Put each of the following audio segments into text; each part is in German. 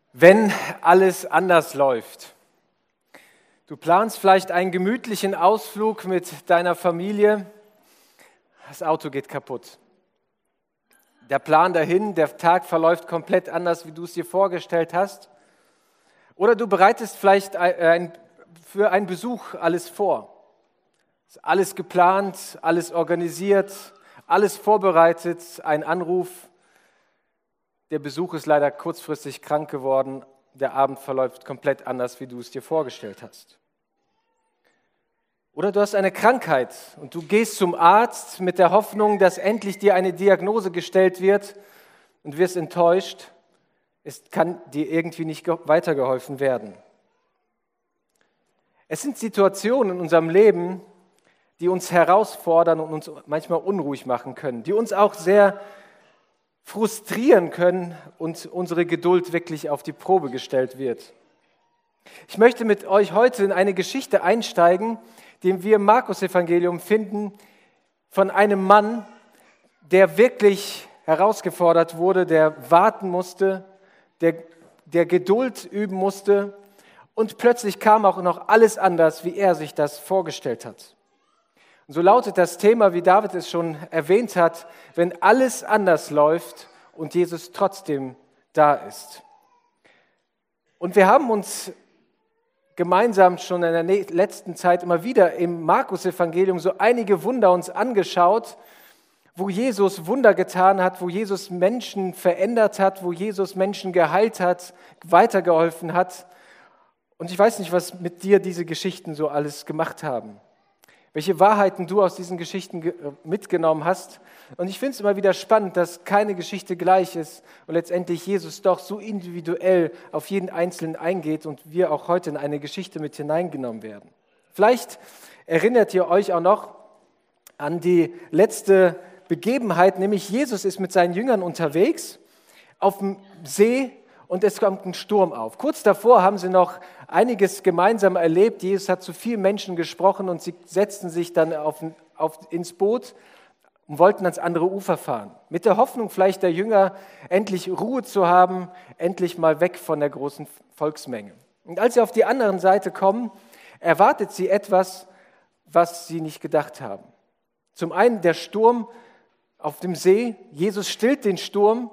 Wenn alles anders läuft. Du planst vielleicht einen gemütlichen Ausflug mit deiner Familie, das Auto geht kaputt. Der Plan dahin, der Tag verläuft komplett anders, wie du es dir vorgestellt hast. Oder du bereitest vielleicht für einen Besuch alles vor. Ist alles geplant, alles organisiert, alles vorbereitet, ein Anruf. Der Besuch ist leider kurzfristig krank geworden. Der Abend verläuft komplett anders, wie du es dir vorgestellt hast. Oder du hast eine Krankheit und du gehst zum Arzt mit der Hoffnung, dass endlich dir eine Diagnose gestellt wird und wirst enttäuscht. Es kann dir irgendwie nicht weitergeholfen werden. Es sind Situationen in unserem Leben, die uns herausfordern und uns manchmal unruhig machen können, die uns auch sehr frustrieren können und unsere Geduld wirklich auf die Probe gestellt wird. Ich möchte mit euch heute in eine Geschichte einsteigen, die wir im Markus-Evangelium finden, von einem Mann, der wirklich herausgefordert wurde, der warten musste, der Geduld üben musste und plötzlich kam auch noch alles anders, wie er sich das vorgestellt hat. Und so lautet das Thema, wie David es schon erwähnt hat, wenn alles anders läuft und Jesus trotzdem da ist. Und wir haben uns gemeinsam schon in der letzten Zeit immer wieder im Markus-Evangelium so einige Wunder uns angeschaut, wo Jesus Wunder getan hat, wo Jesus Menschen verändert hat, wo Jesus Menschen geheilt hat, weitergeholfen hat. Und ich weiß nicht, was mit dir diese Geschichten so alles gemacht haben. Welche Wahrheiten du aus diesen Geschichten mitgenommen hast. Und ich finde es immer wieder spannend, dass keine Geschichte gleich ist und letztendlich Jesus doch so individuell auf jeden Einzelnen eingeht und wir auch heute in eine Geschichte mit hineingenommen werden. Vielleicht erinnert ihr euch auch noch an die letzte Begebenheit, nämlich Jesus ist mit seinen Jüngern unterwegs auf dem See und es kommt ein Sturm auf. Kurz davor haben sie noch einiges gemeinsam erlebt. Jesus hat zu vielen Menschen gesprochen und sie setzten sich dann ins Boot und wollten ans andere Ufer fahren. Mit der Hoffnung vielleicht der Jünger, endlich Ruhe zu haben, endlich mal weg von der großen Volksmenge. Und als sie auf die andere Seite kommen, erwartet sie etwas, was sie nicht gedacht haben. Zum einen der Sturm auf dem See. Jesus stillt den Sturm.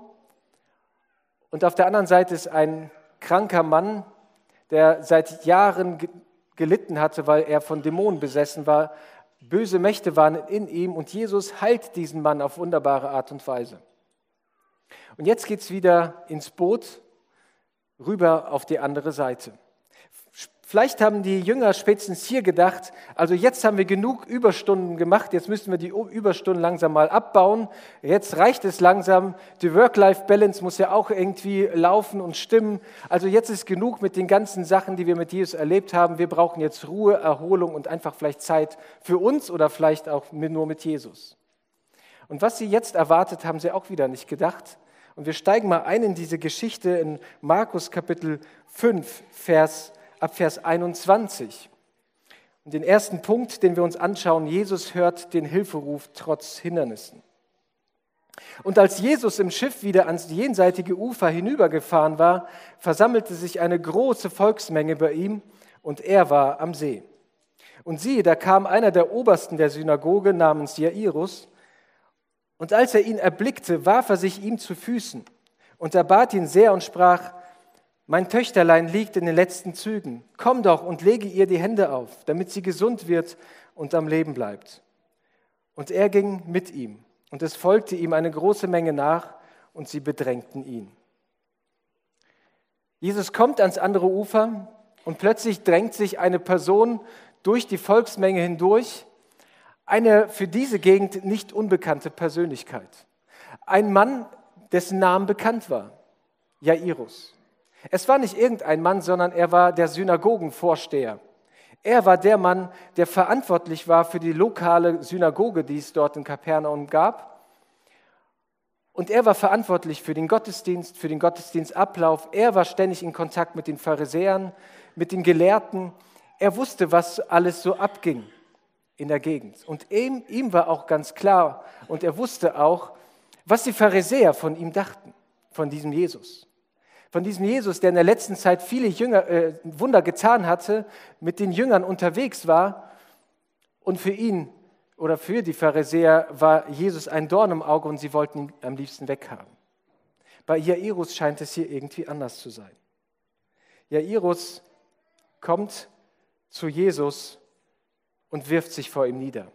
Und auf der anderen Seite ist ein kranker Mann, der seit Jahren gelitten hatte, weil er von Dämonen besessen war. Böse Mächte waren in ihm und Jesus heilt diesen Mann auf wunderbare Art und Weise. Und jetzt geht es wieder ins Boot, rüber auf die andere Seite. Vielleicht haben die Jünger spätestens hier gedacht, also jetzt haben wir genug Überstunden gemacht, jetzt müssen wir die Überstunden langsam mal abbauen, jetzt reicht es langsam, die Work-Life-Balance muss ja auch irgendwie laufen und stimmen, also jetzt ist genug mit den ganzen Sachen, die wir mit Jesus erlebt haben, wir brauchen jetzt Ruhe, Erholung und einfach vielleicht Zeit für uns oder vielleicht auch nur mit Jesus. Und was sie jetzt erwartet, haben sie auch wieder nicht gedacht. Und wir steigen mal ein in diese Geschichte in Markus Kapitel 5, ab Vers 21. Und den ersten Punkt, den wir uns anschauen, Jesus hört den Hilferuf trotz Hindernissen. Und als Jesus im Schiff wieder ans jenseitige Ufer hinübergefahren war, versammelte sich eine große Volksmenge bei ihm und er war am See. Und siehe, da kam einer der Obersten der Synagoge namens Jairus und als er ihn erblickte, warf er sich ihm zu Füßen und er bat ihn sehr und sprach: Mein Töchterlein liegt in den letzten Zügen. Komm doch und lege ihr die Hände auf, damit sie gesund wird und am Leben bleibt. Und er ging mit ihm, und es folgte ihm eine große Menge nach, und sie bedrängten ihn. Jesus kommt ans andere Ufer, und plötzlich drängt sich eine Person durch die Volksmenge hindurch, eine für diese Gegend nicht unbekannte Persönlichkeit. Ein Mann, dessen Name bekannt war, Jairus. Es war nicht irgendein Mann, sondern er war der Synagogenvorsteher. Er war der Mann, der verantwortlich war für die lokale Synagoge, die es dort in Kapernaum gab. Und er war verantwortlich für den Gottesdienst, für den Gottesdienstablauf. Er war ständig in Kontakt mit den Pharisäern, mit den Gelehrten. Er wusste, was alles so abging in der Gegend. Und ihm war auch ganz klar, und er wusste auch, was die Pharisäer von ihm dachten, von diesem Jesus. Von diesem Jesus, der in der letzten Zeit viele Wunder getan hatte, mit den Jüngern unterwegs war. Und für ihn oder für die Pharisäer war Jesus ein Dorn im Auge und sie wollten ihn am liebsten weghaben. Bei Jairus scheint es hier irgendwie anders zu sein. Jairus kommt zu Jesus und wirft sich vor ihm nieder.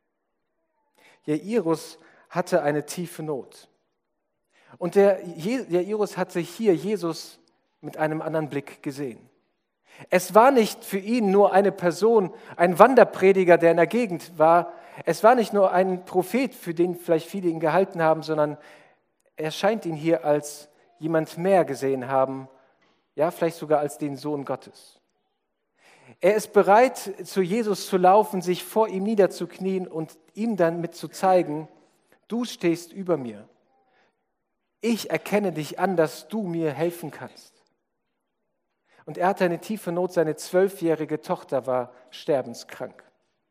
Jairus hatte eine tiefe Not. Und der Jairus hatte hier Jesus mit einem anderen Blick gesehen. Es war nicht für ihn nur eine Person, ein Wanderprediger, der in der Gegend war. Es war nicht nur ein Prophet, für den vielleicht viele ihn gehalten haben, sondern er scheint ihn hier als jemand mehr gesehen haben, ja, vielleicht sogar als den Sohn Gottes. Er ist bereit, zu Jesus zu laufen, sich vor ihm niederzuknien und ihm dann mit zu zeigen, du stehst über mir. Ich erkenne dich an, dass du mir helfen kannst. Und er hatte eine tiefe Not, seine 12-jährige Tochter war sterbenskrank.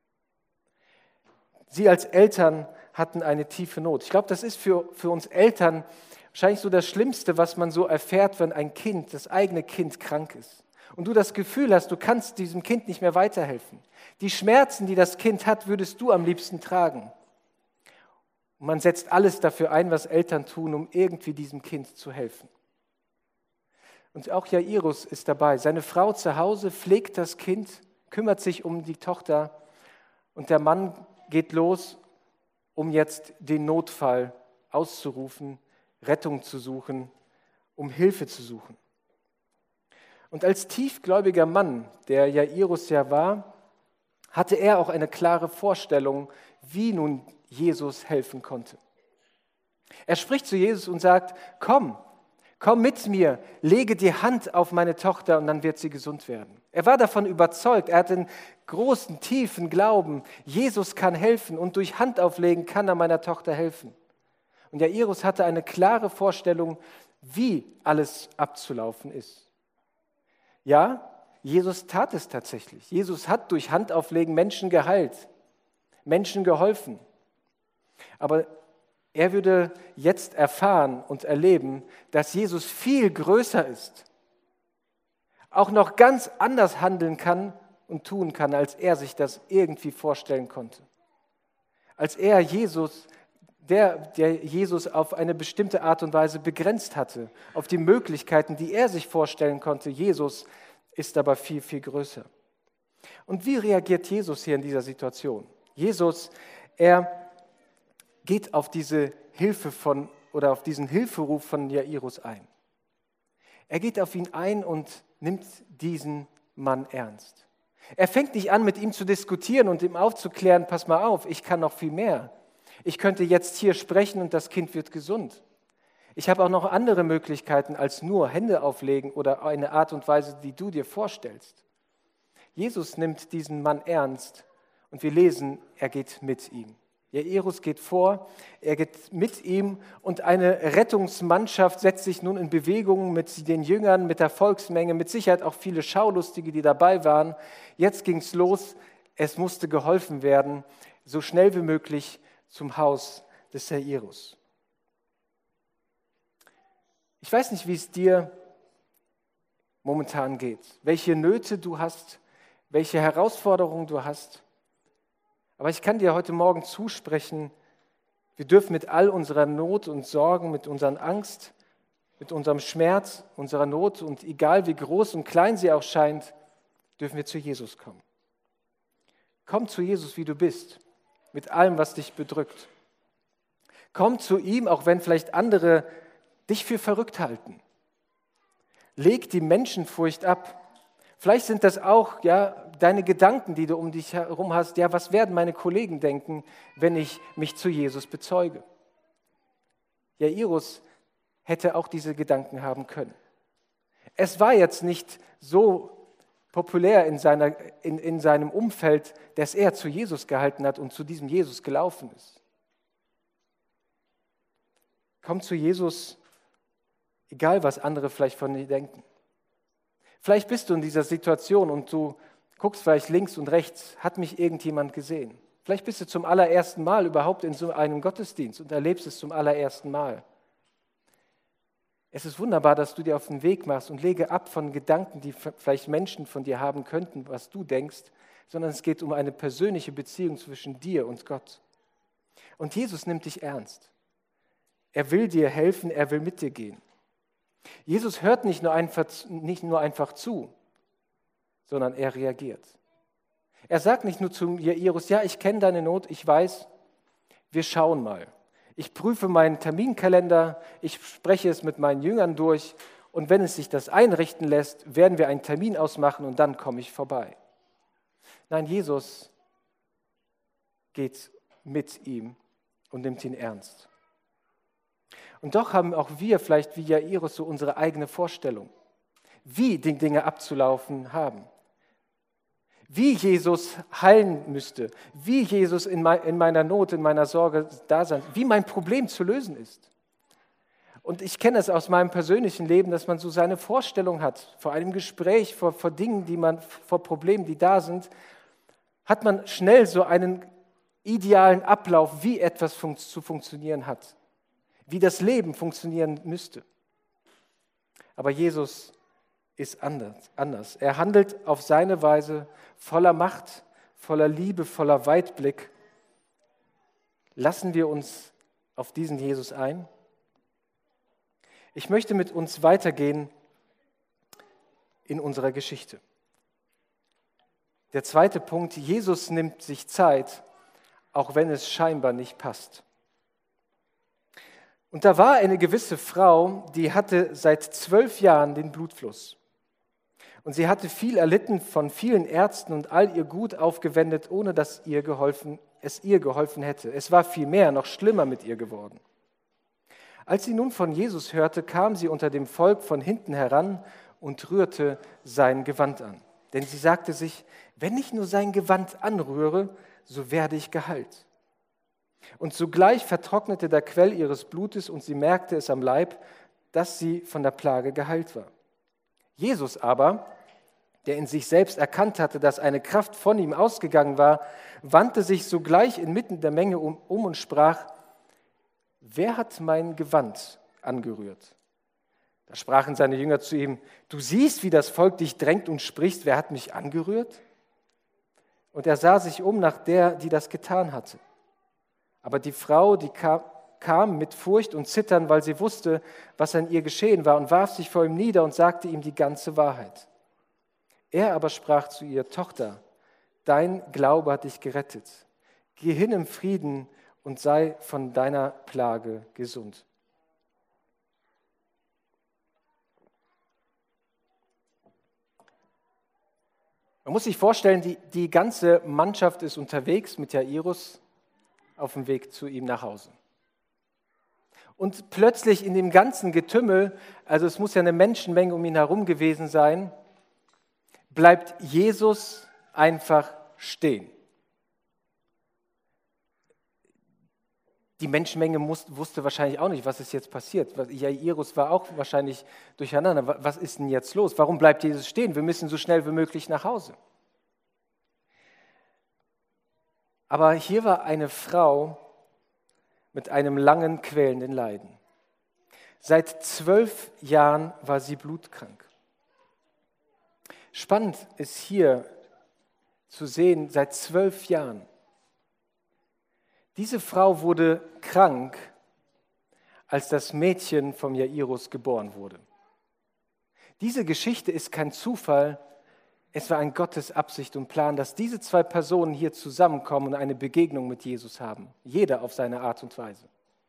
Sie als Eltern hatten eine tiefe Not. Ich glaube, das ist für uns Eltern wahrscheinlich so das Schlimmste, was man so erfährt, wenn ein Kind, das eigene Kind, krank ist. Und du das Gefühl hast, du kannst diesem Kind nicht mehr weiterhelfen. Die Schmerzen, die das Kind hat, würdest du am liebsten tragen. Und man setzt alles dafür ein, was Eltern tun, um irgendwie diesem Kind zu helfen. Und auch Jairus ist dabei. Seine Frau zu Hause pflegt das Kind, kümmert sich um die Tochter und der Mann geht los, um jetzt den Notfall auszurufen, Rettung zu suchen, um Hilfe zu suchen. Und als tiefgläubiger Mann, der Jairus ja war, hatte er auch eine klare Vorstellung, wie nun Jesus helfen konnte. Er spricht zu Jesus und sagt, komm mit mir, lege die Hand auf meine Tochter und dann wird sie gesund werden. Er war davon überzeugt, er hatte einen großen, tiefen Glauben, Jesus kann helfen und durch Handauflegen kann er meiner Tochter helfen. Und Jairus hatte eine klare Vorstellung, wie alles abzulaufen ist. Ja, Jesus tat es tatsächlich. Jesus hat durch Handauflegen Menschen geheilt, Menschen geholfen. Aber er würde jetzt erfahren und erleben, dass Jesus viel größer ist, auch noch ganz anders handeln kann und tun kann, als er sich das irgendwie vorstellen konnte. Als er Jesus, der Jesus auf eine bestimmte Art und Weise begrenzt hatte, auf die Möglichkeiten, die er sich vorstellen konnte. Jesus ist aber viel, viel größer. Und wie reagiert Jesus hier in dieser Situation? Jesus, er geht auf diese Hilfe auf diesen Hilferuf von Jairus ein. Er geht auf ihn ein und nimmt diesen Mann ernst. Er fängt nicht an, mit ihm zu diskutieren und ihm aufzuklären, pass mal auf, ich kann noch viel mehr. Ich könnte jetzt hier sprechen und das Kind wird gesund. Ich habe auch noch andere Möglichkeiten als nur Hände auflegen oder eine Art und Weise, die du dir vorstellst. Jesus nimmt diesen Mann ernst und wir lesen, er geht mit ihm. Jairus geht vor, er geht mit ihm und eine Rettungsmannschaft setzt sich nun in Bewegung mit den Jüngern, mit der Volksmenge, mit Sicherheit auch viele Schaulustige, die dabei waren. Jetzt ging es los, es musste geholfen werden, so schnell wie möglich zum Haus des Jairus. Ich weiß nicht, wie es dir momentan geht, welche Nöte du hast, welche Herausforderungen du hast. Aber ich kann dir heute Morgen zusprechen, wir dürfen mit all unserer Not und Sorgen, mit unserer Angst, mit unserem Schmerz, unserer Not und egal wie groß und klein sie auch scheint, dürfen wir zu Jesus kommen. Komm zu Jesus, wie du bist, mit allem, was dich bedrückt. Komm zu ihm, auch wenn vielleicht andere dich für verrückt halten. Leg die Menschenfurcht ab. Vielleicht sind das auch deine Gedanken, die du um dich herum hast. Ja, was werden meine Kollegen denken, wenn ich mich zu Jesus bezeuge? Jairus hätte auch diese Gedanken haben können. Es war jetzt nicht so populär in seinem Umfeld, dass er zu Jesus gehalten hat und zu diesem Jesus gelaufen ist. Komm zu Jesus, egal was andere vielleicht von dir denken. Vielleicht bist du in dieser Situation und du guckst vielleicht links und rechts, hat mich irgendjemand gesehen? Vielleicht bist du zum allerersten Mal überhaupt in so einem Gottesdienst und erlebst es zum allerersten Mal. Es ist wunderbar, dass du dir auf den Weg machst und lege ab von Gedanken, die vielleicht Menschen von dir haben könnten, was du denkst, sondern es geht um eine persönliche Beziehung zwischen dir und Gott. Und Jesus nimmt dich ernst. Er will dir helfen, er will mit dir gehen. Jesus hört nicht nur einfach zu, sondern er reagiert. Er sagt nicht nur zu Jairus, ja, ich kenne deine Not, ich weiß, wir schauen mal. Ich prüfe meinen Terminkalender, ich spreche es mit meinen Jüngern durch und wenn es sich das einrichten lässt, werden wir einen Termin ausmachen und dann komme ich vorbei. Nein, Jesus geht mit ihm und nimmt ihn ernst. Und doch haben auch wir vielleicht wie Jairus so unsere eigene Vorstellung, wie die Dinge abzulaufen haben. Wie Jesus heilen müsste, wie Jesus in meiner Not, in meiner Sorge da sein, wie mein Problem zu lösen ist. Und ich kenne es aus meinem persönlichen Leben, dass man so seine Vorstellung hat, vor einem Gespräch, vor Dingen, vor Problemen, die da sind, hat man schnell so einen idealen Ablauf, wie etwas zu funktionieren hat, wie das Leben funktionieren müsste. Aber Jesus ist anders. Er handelt auf seine Weise voller Macht, voller Liebe, voller Weitblick. Lassen wir uns auf diesen Jesus ein? Ich möchte mit uns weitergehen in unserer Geschichte. Der zweite Punkt, Jesus nimmt sich Zeit, auch wenn es scheinbar nicht passt. Und da war eine gewisse Frau, die hatte seit 12 Jahren den Blutfluss. Und sie hatte viel erlitten von vielen Ärzten und all ihr Gut aufgewendet, ohne dass es ihr geholfen hätte. Es war vielmehr noch schlimmer mit ihr geworden. Als sie nun von Jesus hörte, kam sie unter dem Volk von hinten heran und rührte sein Gewand an. Denn sie sagte sich, wenn ich nur sein Gewand anrühre, so werde ich geheilt. Und sogleich vertrocknete der Quell ihres Blutes und sie merkte es am Leib, dass sie von der Plage geheilt war. Jesus aber, der in sich selbst erkannt hatte, dass eine Kraft von ihm ausgegangen war, wandte sich sogleich inmitten der Menge um und sprach, wer hat mein Gewand angerührt? Da sprachen seine Jünger zu ihm, du siehst, wie das Volk dich drängt und sprichst, wer hat mich angerührt? Und er sah sich um nach der, die das getan hatte. Aber die Frau, die kam mit Furcht und Zittern, weil sie wusste, was an ihr geschehen war, und warf sich vor ihm nieder und sagte ihm die ganze Wahrheit. Er aber sprach zu ihr, Tochter, dein Glaube hat dich gerettet. Geh hin im Frieden und sei von deiner Plage gesund. Man muss sich vorstellen, die ganze Mannschaft ist unterwegs mit Jairus auf dem Weg zu ihm nach Hause. Und plötzlich in dem ganzen Getümmel, also es muss ja eine Menschenmenge um ihn herum gewesen sein, bleibt Jesus einfach stehen. Die Menschenmenge wusste wahrscheinlich auch nicht, was ist jetzt passiert. Jairus war auch wahrscheinlich durcheinander. Was ist denn jetzt los? Warum bleibt Jesus stehen? Wir müssen so schnell wie möglich nach Hause. Aber hier war eine Frau mit einem langen, quälenden Leiden. Seit 12 Jahren war sie blutkrank. Spannend ist hier zu sehen, seit 12 Jahren. Diese Frau wurde krank, als das Mädchen vom Jairus geboren wurde. Diese Geschichte ist kein Zufall, es war ein Gottes Absicht und Plan, dass diese zwei Personen hier zusammenkommen und eine Begegnung mit Jesus haben. Jeder auf seine Art und Weise.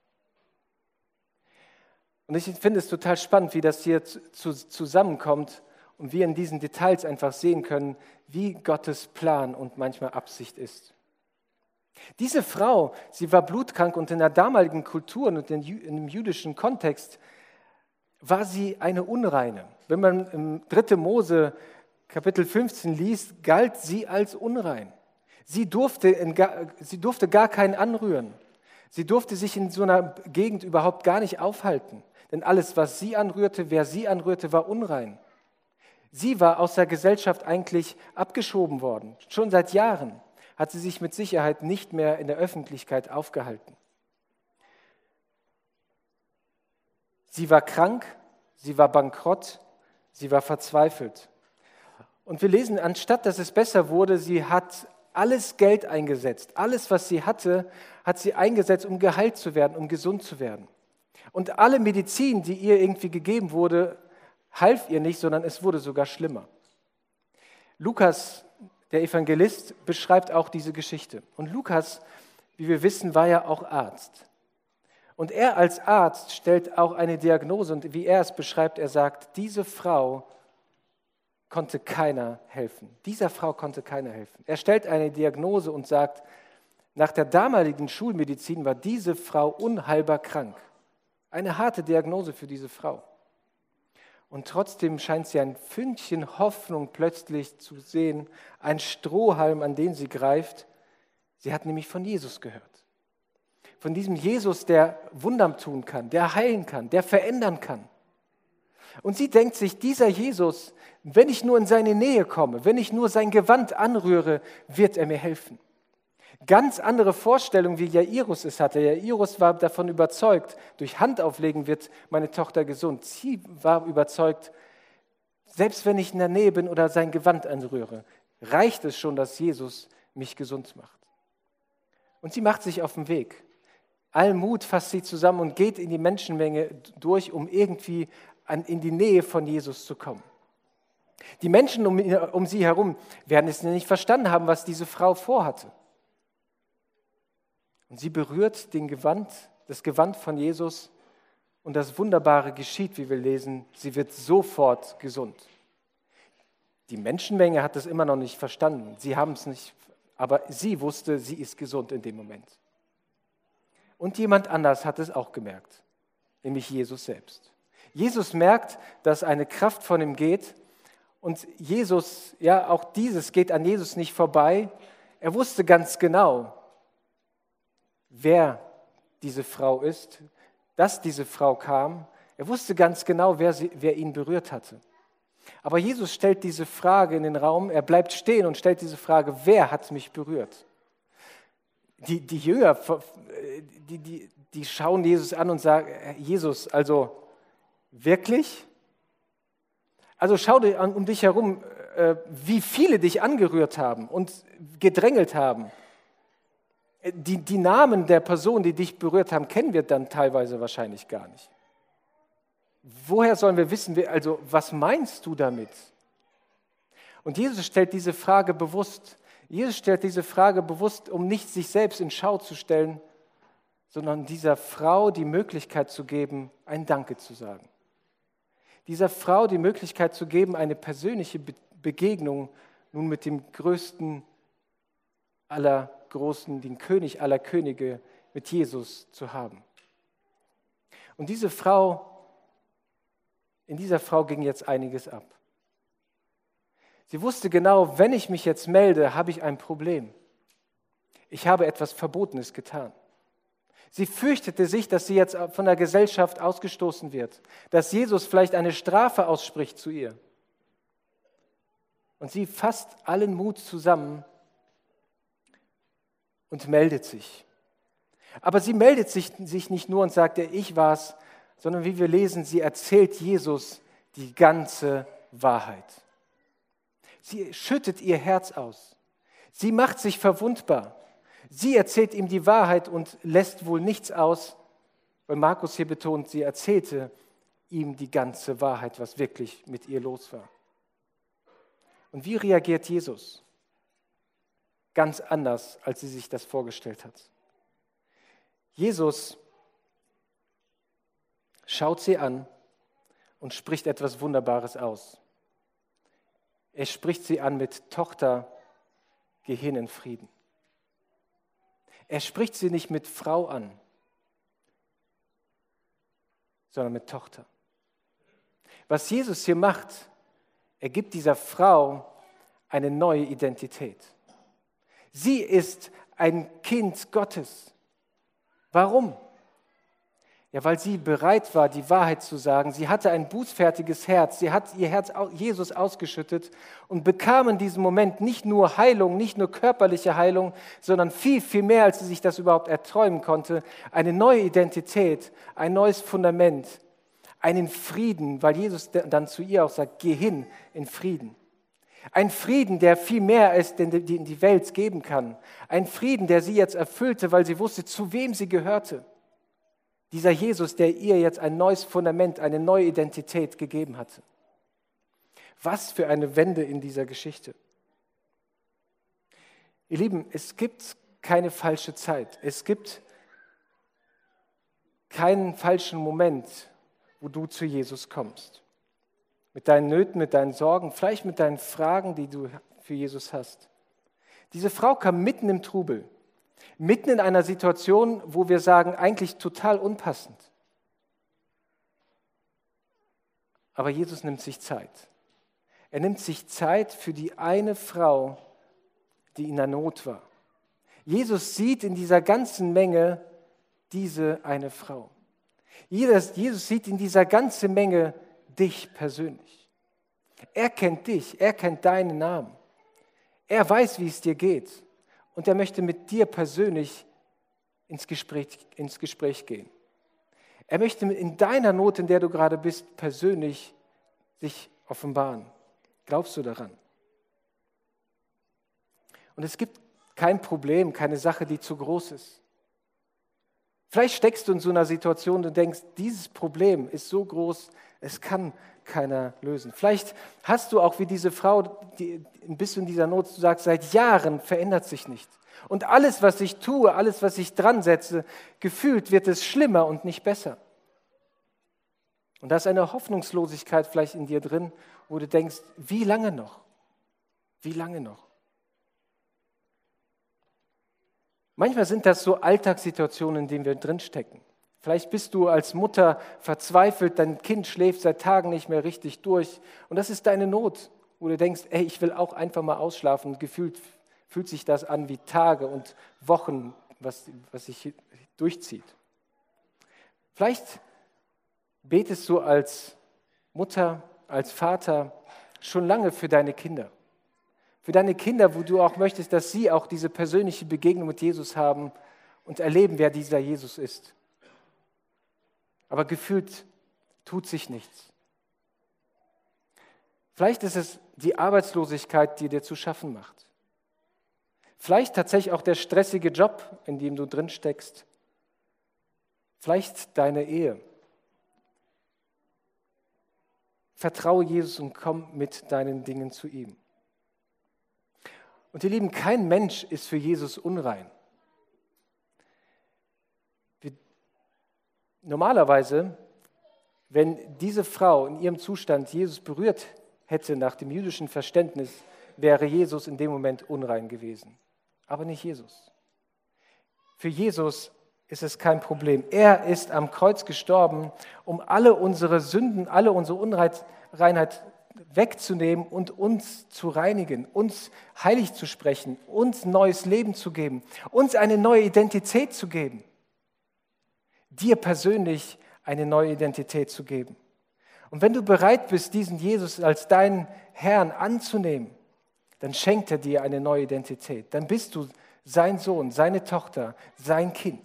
Und ich finde es total spannend, wie das hier zusammenkommt und wir in diesen Details einfach sehen können, wie Gottes Plan und manchmal Absicht ist. Diese Frau, sie war blutkrank und in der damaligen Kultur und in dem jüdischen Kontext war sie eine Unreine. Wenn man im 3. Mose Kapitel 15 liest, galt sie als unrein. Sie durfte gar keinen anrühren. Sie durfte sich in so einer Gegend überhaupt gar nicht aufhalten. Denn alles, was sie anrührte, wer sie anrührte, war unrein. Sie war aus der Gesellschaft eigentlich abgeschoben worden. Schon seit Jahren hat sie sich mit Sicherheit nicht mehr in der Öffentlichkeit aufgehalten. Sie war krank sie war bankrott, sie war verzweifelt. Und wir lesen, anstatt dass es besser wurde, sie hat alles Geld eingesetzt. Alles, was sie hatte, hat sie eingesetzt, um geheilt zu werden, um gesund zu werden. Und alle Medizin, die ihr irgendwie gegeben wurde, half ihr nicht, sondern es wurde sogar schlimmer. Lukas, der Evangelist, beschreibt auch diese Geschichte. Und Lukas, wie wir wissen, war ja auch Arzt. Und er als Arzt stellt auch eine Diagnose und wie er es beschreibt, er sagt, diese Frau konnte keiner helfen. Dieser Frau konnte keiner helfen. Er stellt eine Diagnose und sagt, nach der damaligen Schulmedizin war diese Frau unheilbar krank. Eine harte Diagnose für diese Frau. Und trotzdem scheint sie ein Fünkchen Hoffnung plötzlich zu sehen, ein Strohhalm, an den sie greift. Sie hat nämlich von Jesus gehört. Von diesem Jesus, der Wunder tun kann, der heilen kann, der verändern kann. Und sie denkt sich, dieser Jesus, wenn ich nur in seine Nähe komme, wenn ich nur sein Gewand anrühre, wird er mir helfen. Ganz andere Vorstellung, wie Jairus es hatte. Jairus war davon überzeugt, durch Handauflegen wird meine Tochter gesund. Sie war überzeugt, selbst wenn ich in der Nähe bin oder sein Gewand anrühre, reicht es schon, dass Jesus mich gesund macht. Und sie macht sich auf den Weg. Allmut fasst sie zusammen und geht in die Menschenmenge durch, um irgendwie in die Nähe von Jesus zu kommen. Die Menschen um sie herum werden es nicht verstanden haben, was diese Frau vorhatte. Und sie berührt das Gewand von Jesus und das Wunderbare geschieht, wie wir lesen, sie wird sofort gesund. Die Menschenmenge hat es immer noch nicht verstanden, sie haben es nicht, aber sie wusste, sie ist gesund in dem Moment. Und jemand anders hat es auch gemerkt, nämlich Jesus selbst. Jesus merkt, dass eine Kraft von ihm geht und Jesus, ja auch dieses geht an Jesus nicht vorbei. Er wusste ganz genau, wer diese Frau ist, dass diese Frau kam. Er wusste ganz genau, wer ihn berührt hatte. Aber Jesus stellt diese Frage in den Raum, er bleibt stehen und stellt diese Frage, wer hat mich berührt? Die Jünger, die schauen Jesus an und sagen, Jesus, also wirklich? Also schau dir um dich herum, wie viele dich angerührt haben und gedrängelt haben. Die Namen der Personen, die dich berührt haben, kennen wir dann teilweise wahrscheinlich gar nicht. Woher sollen wir wissen, also was meinst du damit? Und Jesus stellt diese Frage bewusst. Jesus stellt diese Frage bewusst, um nicht sich selbst in Schau zu stellen, sondern dieser Frau die Möglichkeit zu geben, ein Danke zu sagen. Dieser Frau die Möglichkeit zu geben, eine persönliche Begegnung nun mit dem Größten aller Großen, den König aller Könige, mit Jesus zu haben. Und in dieser Frau ging jetzt einiges ab. Sie wusste genau, wenn ich mich jetzt melde, habe ich ein Problem. Ich habe etwas Verbotenes getan. Sie fürchtete sich, dass sie jetzt von der Gesellschaft ausgestoßen wird, dass Jesus vielleicht eine Strafe ausspricht zu ihr. Und sie fasst allen Mut zusammen und meldet sich. Aber sie meldet sich nicht nur und sagt, ja, ich war's, sondern wie wir lesen, sie erzählt Jesus die ganze Wahrheit. Sie schüttet ihr Herz aus. Sie macht sich verwundbar. Sie erzählt ihm die Wahrheit und lässt wohl nichts aus, weil Markus hier betont, sie erzählte ihm die ganze Wahrheit, was wirklich mit ihr los war. Und wie reagiert Jesus? Ganz anders, als sie sich das vorgestellt hat. Jesus schaut sie an und spricht etwas Wunderbares aus. Er spricht sie an mit Tochter, geh hin in Frieden. Er spricht sie nicht mit Frau an, sondern mit Tochter. Was Jesus hier macht, er gibt dieser Frau eine neue Identität. Sie ist ein Kind Gottes. Warum? Ja, weil sie bereit war, die Wahrheit zu sagen. Sie hatte ein bußfertiges Herz. Sie hat ihr Herz Jesus ausgeschüttet und bekam in diesem Moment nicht nur Heilung, nicht nur körperliche Heilung, sondern viel, viel mehr, als sie sich das überhaupt erträumen konnte. Eine neue Identität, ein neues Fundament, einen Frieden, weil Jesus dann zu ihr auch sagt, geh hin in Frieden. Ein Frieden, der viel mehr ist, den die Welt geben kann. Ein Frieden, der sie jetzt erfüllte, weil sie wusste, zu wem sie gehörte. Dieser Jesus, der ihr jetzt ein neues Fundament, eine neue Identität gegeben hatte. Was für eine Wende in dieser Geschichte. Ihr Lieben, es gibt keine falsche Zeit. Es gibt keinen falschen Moment, wo du zu Jesus kommst. Mit deinen Nöten, mit deinen Sorgen, vielleicht mit deinen Fragen, die du für Jesus hast. Diese Frau kam mitten im Trubel, mitten in einer Situation, wo wir sagen, eigentlich total unpassend. Aber Jesus nimmt sich Zeit. Er nimmt sich Zeit für die eine Frau, die in der Not war. Jesus sieht in dieser ganzen Menge diese eine Frau. Jesus sieht in dieser ganzen Menge dich persönlich. Er kennt dich, er kennt deinen Namen. Er weiß, wie es dir geht. Und er möchte mit dir persönlich ins Gespräch gehen. Er möchte in deiner Not, in der du gerade bist, persönlich sich offenbaren. Glaubst du daran? Und es gibt kein Problem, keine Sache, die zu groß ist. Vielleicht steckst du in so einer Situation und denkst, dieses Problem ist so groß, es kann keiner lösen. Vielleicht hast du auch wie diese Frau, die bist du in dieser Not, du sagst, seit Jahren verändert sich nichts. Und alles, was ich tue, alles, was ich dran setze, gefühlt wird es schlimmer und nicht besser. Und da ist eine Hoffnungslosigkeit vielleicht in dir drin, wo du denkst, wie lange noch? Wie lange noch? Manchmal sind das so Alltagssituationen, in denen wir drinstecken. Vielleicht bist du als Mutter verzweifelt, dein Kind schläft seit Tagen nicht mehr richtig durch und das ist deine Not, wo du denkst, ey, ich will auch einfach mal ausschlafen und gefühlt fühlt sich das an wie Tage und Wochen, was sich durchzieht. Vielleicht betest du als Mutter, als Vater schon lange für deine Kinder. Für deine Kinder, wo du auch möchtest, dass sie auch diese persönliche Begegnung mit Jesus haben und erleben, wer dieser Jesus ist. Aber gefühlt tut sich nichts. Vielleicht ist es die Arbeitslosigkeit, die dir zu schaffen macht. Vielleicht tatsächlich auch der stressige Job, in dem du drin steckst. Vielleicht deine Ehe. Vertraue Jesus und komm mit deinen Dingen zu ihm. Und ihr Lieben, kein Mensch ist für Jesus unrein. Normalerweise, wenn diese Frau in ihrem Zustand Jesus berührt hätte nach dem jüdischen Verständnis, wäre Jesus in dem Moment unrein gewesen. Aber nicht Jesus. Für Jesus ist es kein Problem. Er ist am Kreuz gestorben, um alle unsere Sünden, alle unsere Unreinheit wegzunehmen und uns zu reinigen, uns heilig zu sprechen, uns neues Leben zu geben, uns eine neue Identität zu geben. Dir persönlich eine neue Identität zu geben. Und wenn du bereit bist, diesen Jesus als deinen Herrn anzunehmen, dann schenkt er dir eine neue Identität. Dann bist du sein Sohn, seine Tochter, sein Kind.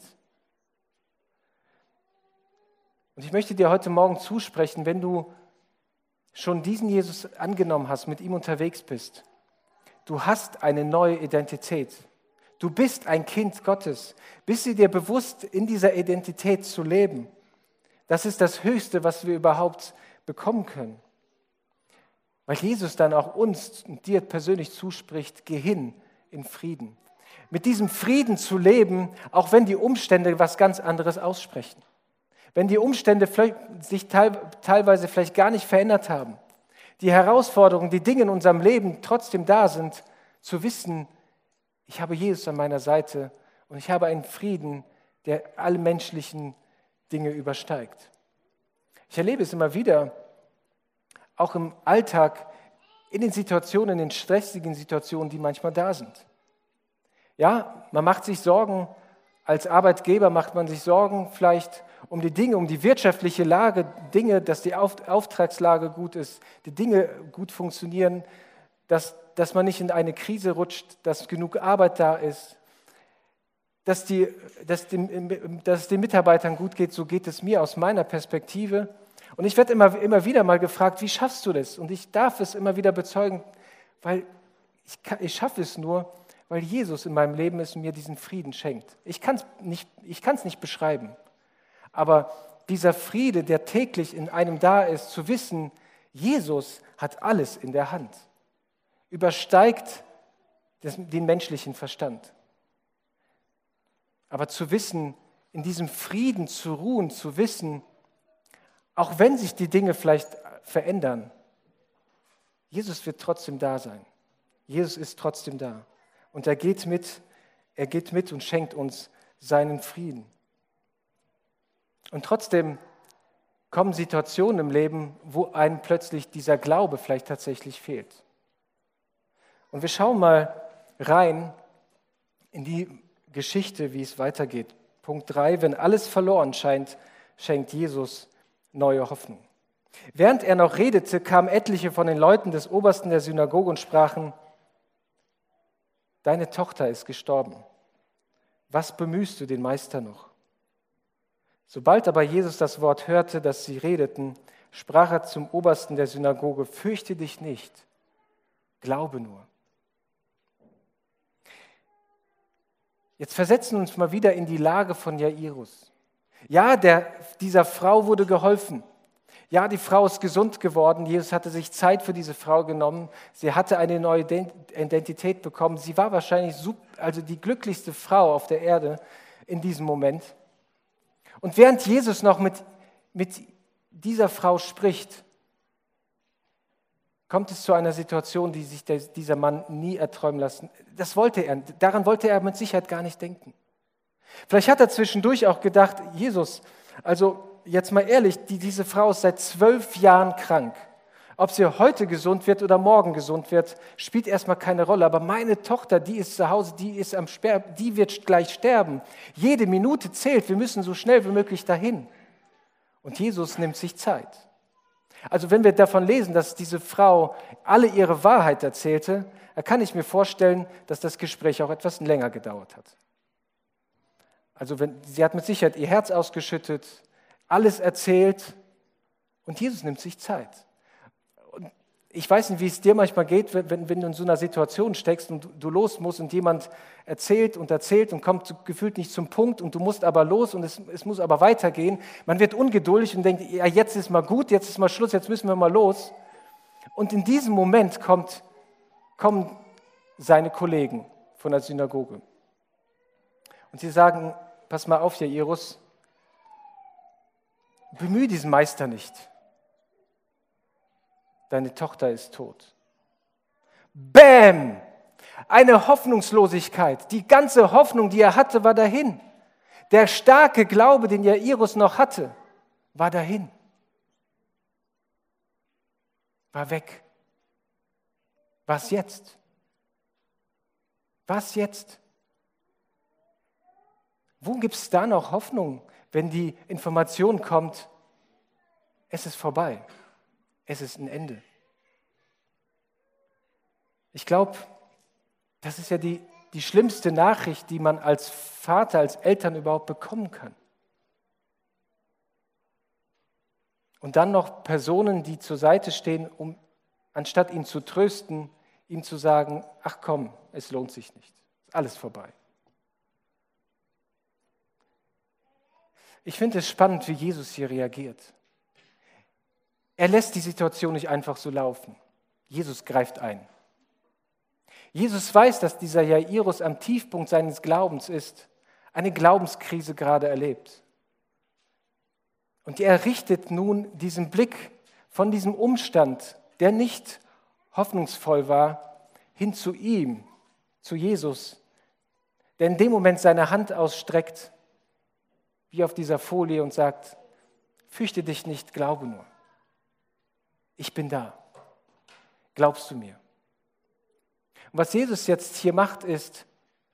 Und ich möchte dir heute Morgen zusprechen, wenn du schon diesen Jesus angenommen hast, mit ihm unterwegs bist, du hast eine neue Identität. Du bist ein Kind Gottes. Bist du dir bewusst, in dieser Identität zu leben? Das ist das Höchste, was wir überhaupt bekommen können. Weil Jesus dann auch uns und dir persönlich zuspricht, geh hin in Frieden. Mit diesem Frieden zu leben, auch wenn die Umstände was ganz anderes aussprechen. Wenn die Umstände sich teilweise vielleicht gar nicht verändert haben. Die Herausforderungen, die Dinge in unserem Leben trotzdem da sind, zu wissen, ich habe Jesus an meiner Seite und ich habe einen Frieden, der alle menschlichen Dinge übersteigt. Ich erlebe es immer wieder, auch im Alltag, in den Situationen, in den stressigen Situationen, die manchmal da sind. Ja, man macht sich Sorgen, als Arbeitgeber macht man sich Sorgen vielleicht um die Dinge, um die wirtschaftliche Lage, Dinge, dass die Auftragslage gut ist, die Dinge gut funktionieren, dass man nicht in eine Krise rutscht, dass genug Arbeit da ist, dass es den Mitarbeitern gut geht, so geht es mir aus meiner Perspektive. Und ich werde immer wieder mal gefragt, wie schaffst du das? Und ich darf es immer wieder bezeugen, weil ich schaffe es nur, weil Jesus in meinem Leben ist und mir diesen Frieden schenkt. Ich kann es nicht beschreiben, aber dieser Friede, der täglich in einem da ist, zu wissen, Jesus hat alles in der Hand, übersteigt den menschlichen Verstand. Aber zu wissen, in diesem Frieden zu ruhen, zu wissen, auch wenn sich die Dinge vielleicht verändern, Jesus wird trotzdem da sein. Jesus ist trotzdem da. Und er geht mit und schenkt uns seinen Frieden. Und trotzdem kommen Situationen im Leben, wo einem plötzlich dieser Glaube vielleicht tatsächlich fehlt. Und wir schauen mal rein in die Geschichte, wie es weitergeht. Punkt 3, wenn alles verloren scheint, schenkt Jesus neue Hoffnung. Während er noch redete, kamen etliche von den Leuten des Obersten der Synagoge und sprachen: Deine Tochter ist gestorben. Was bemühst du den Meister noch? Sobald aber Jesus das Wort hörte, das sie redeten, sprach er zum Obersten der Synagoge: Fürchte dich nicht, glaube nur. Jetzt versetzen wir uns mal wieder in die Lage von Jairus. Ja, dieser Frau wurde geholfen. Ja, die Frau ist gesund geworden. Jesus hatte sich Zeit für diese Frau genommen. Sie hatte eine neue Identität bekommen. Sie war wahrscheinlich die glücklichste Frau auf der Erde in diesem Moment. Und während Jesus noch mit dieser Frau spricht, kommt es zu einer Situation, die sich dieser Mann nie erträumen lassen. Daran wollte er mit Sicherheit gar nicht denken. Vielleicht hat er zwischendurch auch gedacht: Jesus, also jetzt mal ehrlich, diese Frau ist seit 12 Jahren krank. Ob sie heute gesund wird oder morgen gesund wird, spielt erstmal keine Rolle. Aber meine Tochter, die ist zu Hause, die wird gleich sterben. Jede Minute zählt, wir müssen so schnell wie möglich dahin. Und Jesus nimmt sich Zeit. Also wenn wir davon lesen, dass diese Frau alle ihre Wahrheit erzählte, dann kann ich mir vorstellen, dass das Gespräch auch etwas länger gedauert hat. Also sie hat mit Sicherheit ihr Herz ausgeschüttet, alles erzählt und Jesus nimmt sich Zeit. Und ich weiß nicht, wie es dir manchmal geht, wenn du in so einer Situation steckst und du los musst und jemand erzählt und kommt gefühlt nicht zum Punkt und du musst aber los und es muss aber weitergehen. Man wird ungeduldig und denkt: Ja, jetzt ist mal gut, jetzt ist mal Schluss, jetzt müssen wir mal los. Und in diesem Moment kommen seine Kollegen von der Synagoge. Und sie sagen: Pass mal auf, Jairus, bemühe diesen Meister nicht. Deine Tochter ist tot. Bäm! Eine Hoffnungslosigkeit. Die ganze Hoffnung, die er hatte, war dahin. Der starke Glaube, den Jairus noch hatte, war dahin. War weg. Was jetzt? Was jetzt? Wo gibt es da noch Hoffnung, wenn die Information kommt: Es ist vorbei, es ist ein Ende? Ich glaube, das ist ja die schlimmste Nachricht, die man als Vater, als Eltern überhaupt bekommen kann. Und dann noch Personen, die zur Seite stehen, anstatt ihn zu trösten, ihm zu sagen: Ach komm, es lohnt sich nicht, ist alles vorbei. Ich finde es spannend, wie Jesus hier reagiert. Er lässt die Situation nicht einfach so laufen. Jesus greift ein. Jesus weiß, dass dieser Jairus am Tiefpunkt seines Glaubens ist, eine Glaubenskrise gerade erlebt. Und er richtet nun diesen Blick von diesem Umstand, der nicht hoffnungsvoll war, hin zu ihm, zu Jesus, der in dem Moment seine Hand ausstreckt, wie auf dieser Folie, und sagt: Fürchte dich nicht, glaube nur. Ich bin da. Glaubst du mir? Und was Jesus jetzt hier macht, ist,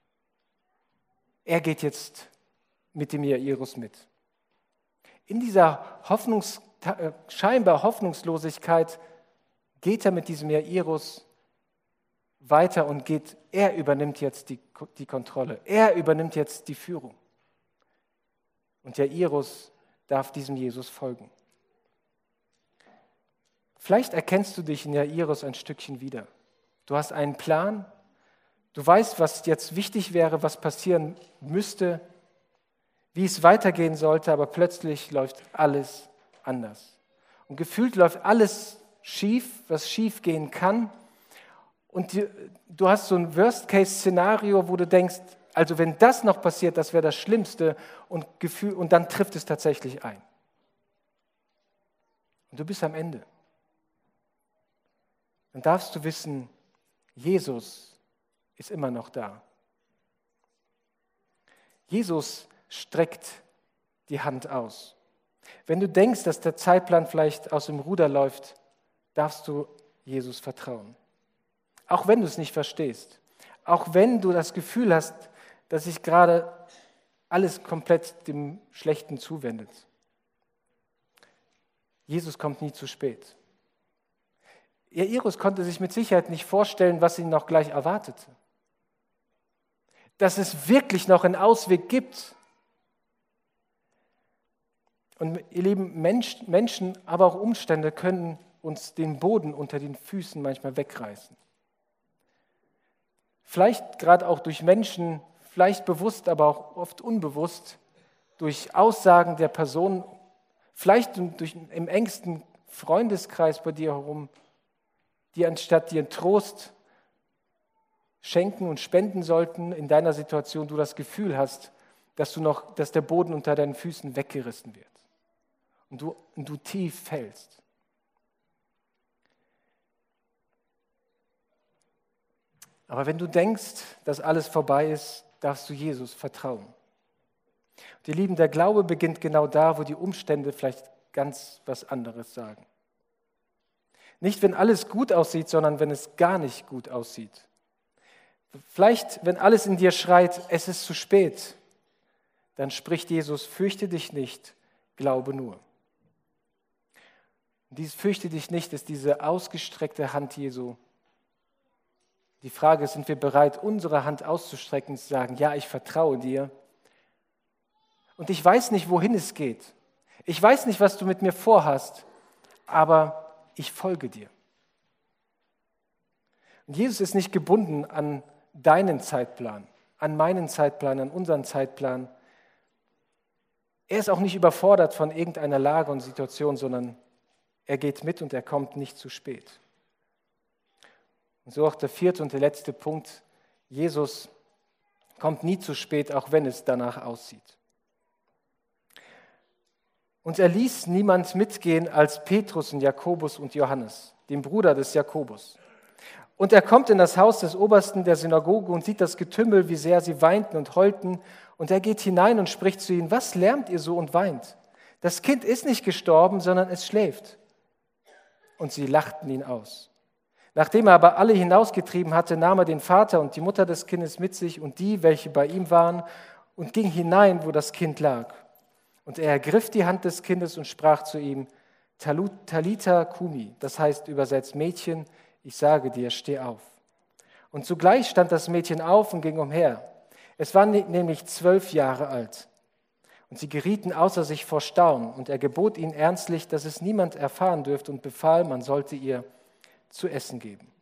er geht jetzt mit dem Jairus mit. In dieser scheinbar Hoffnungslosigkeit geht er mit diesem Jairus weiter und er übernimmt jetzt die Kontrolle. Er übernimmt jetzt die Führung. Und Jairus darf diesem Jesus folgen. Vielleicht erkennst du dich in Jairus ein Stückchen wieder. Du hast einen Plan, du weißt, was jetzt wichtig wäre, was passieren müsste, wie es weitergehen sollte, aber plötzlich läuft alles anders. Und gefühlt läuft alles schief, was schief gehen kann. Und du hast so ein Worst-Case-Szenario, wo du denkst, also wenn das noch passiert, das wäre das Schlimmste und dann trifft es tatsächlich ein. Und du bist am Ende. Dann darfst du wissen, Jesus ist immer noch da. Jesus streckt die Hand aus. Wenn du denkst, dass der Zeitplan vielleicht aus dem Ruder läuft, darfst du Jesus vertrauen. Auch wenn du es nicht verstehst. Auch wenn du das Gefühl hast, dass sich gerade alles komplett dem Schlechten zuwendet. Jesus kommt nie zu spät. Jairus konnte sich mit Sicherheit nicht vorstellen, was ihn noch gleich erwartete. Dass es wirklich noch einen Ausweg gibt. Und ihr lieben Menschen, aber auch Umstände können uns den Boden unter den Füßen manchmal wegreißen. Vielleicht gerade auch durch Menschen, vielleicht bewusst, aber auch oft unbewusst, durch Aussagen der Person, vielleicht im engsten Freundeskreis bei dir herum, die anstatt dir Trost schenken und spenden sollten, in deiner Situation du das Gefühl hast, dass der Boden unter deinen Füßen weggerissen wird und du tief fällst. Aber wenn du denkst, dass alles vorbei ist, darfst du Jesus vertrauen. Und ihr Lieben, der Glaube beginnt genau da, wo die Umstände vielleicht ganz was anderes sagen. Nicht, wenn alles gut aussieht, sondern wenn es gar nicht gut aussieht. Vielleicht, wenn alles in dir schreit, es ist zu spät, dann spricht Jesus, fürchte dich nicht, glaube nur. Und dieses fürchte dich nicht ist diese ausgestreckte Hand Jesu. Die Frage ist, sind wir bereit, unsere Hand auszustrecken und zu sagen, ja, ich vertraue dir. Und ich weiß nicht, wohin es geht. Ich weiß nicht, was du mit mir vorhast, aber ich folge dir. Und Jesus ist nicht gebunden an deinen Zeitplan, an meinen Zeitplan, an unseren Zeitplan. Er ist auch nicht überfordert von irgendeiner Lage und Situation, sondern er geht mit und er kommt nicht zu spät. Und so auch der vierte und der letzte Punkt. Jesus kommt nie zu spät, auch wenn es danach aussieht. Und er ließ niemand mitgehen als Petrus und Jakobus und Johannes, den Bruder des Jakobus. Und er kommt in das Haus des Obersten der Synagoge und sieht das Getümmel, wie sehr sie weinten und heulten. Und er geht hinein und spricht zu ihnen, was lärmt ihr so und weint? Das Kind ist nicht gestorben, sondern es schläft. Und sie lachten ihn aus. Nachdem er aber alle hinausgetrieben hatte, nahm er den Vater und die Mutter des Kindes mit sich und die, welche bei ihm waren, und ging hinein, wo das Kind lag. Und er ergriff die Hand des Kindes und sprach zu ihm, Talita Kumi, das heißt übersetzt Mädchen, ich sage dir, steh auf. Und zugleich stand das Mädchen auf und ging umher. Es war nämlich 12 Jahre alt. Und sie gerieten außer sich vor Staunen. Und er gebot ihnen ernstlich, dass es niemand erfahren dürfte und befahl, man sollte ihr zu essen geben.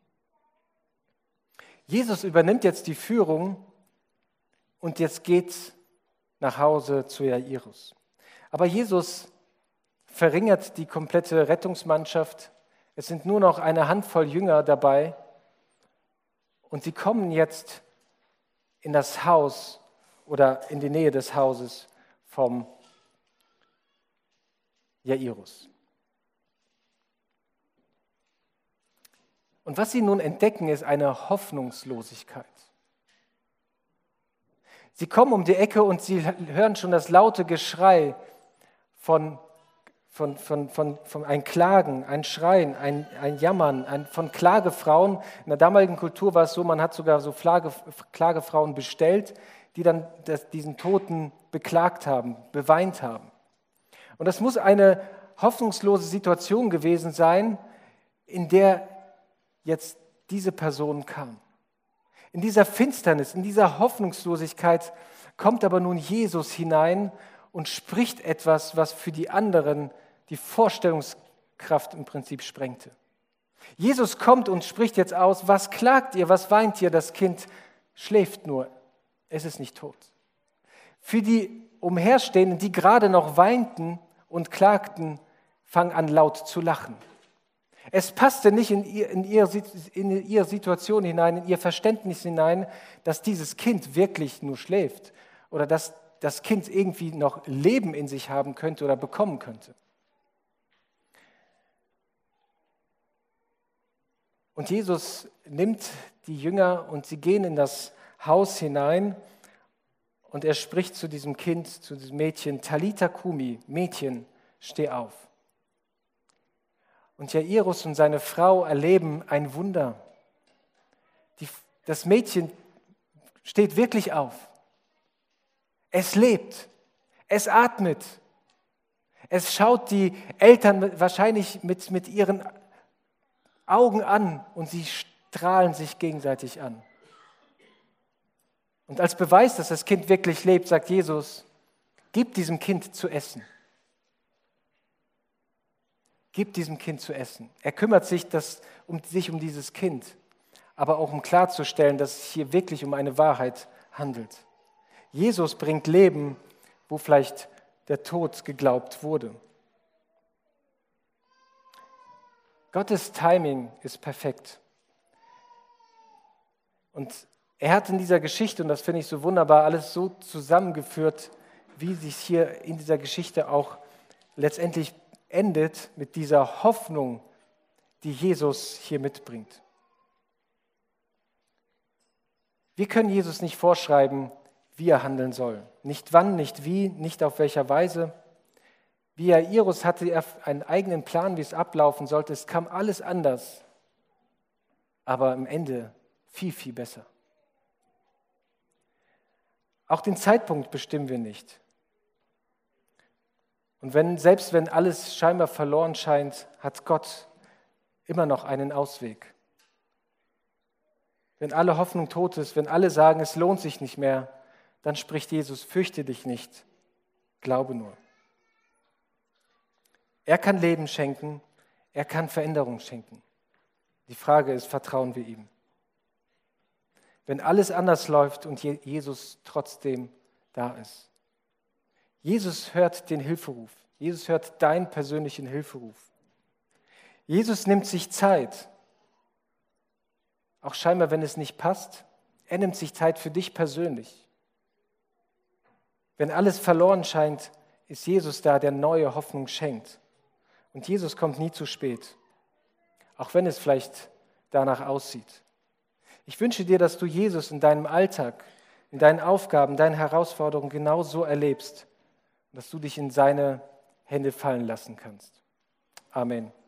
Jesus übernimmt jetzt die Führung und jetzt geht nach Hause zu Jairus. Aber Jesus verringert die komplette Rettungsmannschaft. Es sind nur noch eine Handvoll Jünger dabei und sie kommen jetzt in das Haus oder in die Nähe des Hauses vom Jairus. Und was sie nun entdecken, ist eine Hoffnungslosigkeit. Sie kommen um die Ecke und sie hören schon das laute Geschrei von ein Klagen, ein Schreien, ein Jammern, von Klagefrauen. In der damaligen Kultur war es so, man hat sogar so Klagefrauen bestellt, die dann diesen Toten beklagt haben, beweint haben. Und das muss eine hoffnungslose Situation gewesen sein, in der jetzt diese Person kam. In dieser Finsternis, in dieser Hoffnungslosigkeit kommt aber nun Jesus hinein und spricht etwas, was für die anderen die Vorstellungskraft Kraft im Prinzip sprengte. Jesus kommt und spricht jetzt aus: Was klagt ihr, was weint ihr? Das Kind schläft nur, es ist nicht tot. Für die Umherstehenden, die gerade noch weinten und klagten, fangen an laut zu lachen. Es passte nicht in ihre Situation hinein, in ihr Verständnis hinein, dass dieses Kind wirklich nur schläft oder dass das Kind irgendwie noch Leben in sich haben könnte oder bekommen könnte. Und Jesus nimmt die Jünger und sie gehen in das Haus hinein und er spricht zu diesem Kind, zu diesem Mädchen: Talita Kumi, Mädchen, steh auf. Und Jairus und seine Frau erleben ein Wunder. Das Mädchen steht wirklich auf. Es lebt, es atmet. Es schaut die Eltern wahrscheinlich mit ihren Augen an und sie strahlen sich gegenseitig an. Und als Beweis, dass das Kind wirklich lebt, sagt Jesus: Gib diesem Kind zu essen. Gib diesem Kind zu essen. Er kümmert sich um dieses Kind, aber auch um klarzustellen, dass es hier wirklich um eine Wahrheit handelt. Jesus bringt Leben, wo vielleicht der Tod geglaubt wurde. Gottes Timing ist perfekt. Und er hat in dieser Geschichte, und das finde ich so wunderbar, alles so zusammengeführt, wie sich hier in dieser Geschichte auch letztendlich endet, mit dieser Hoffnung, die Jesus hier mitbringt. Wir können Jesus nicht vorschreiben, wie er handeln soll. Nicht wann, nicht wie, nicht auf welcher Weise. Wie Jairus hatte er einen eigenen Plan, wie es ablaufen sollte. Es kam alles anders, aber am Ende viel, viel besser. Auch den Zeitpunkt bestimmen wir nicht. Und selbst wenn alles scheinbar verloren scheint, hat Gott immer noch einen Ausweg. Wenn alle Hoffnung tot ist, wenn alle sagen, es lohnt sich nicht mehr, dann spricht Jesus: Fürchte dich nicht, glaube nur. Er kann Leben schenken, er kann Veränderung schenken. Die Frage ist: Vertrauen wir ihm? Wenn alles anders läuft und Jesus trotzdem da ist. Jesus hört den Hilferuf. Jesus hört deinen persönlichen Hilferuf. Jesus nimmt sich Zeit. Auch scheinbar, wenn es nicht passt, er nimmt sich Zeit für dich persönlich. Wenn alles verloren scheint, ist Jesus da, der neue Hoffnung schenkt. Und Jesus kommt nie zu spät, auch wenn es vielleicht danach aussieht. Ich wünsche dir, dass du Jesus in deinem Alltag, in deinen Aufgaben, deinen Herausforderungen genauso erlebst, dass du dich in seine Hände fallen lassen kannst. Amen.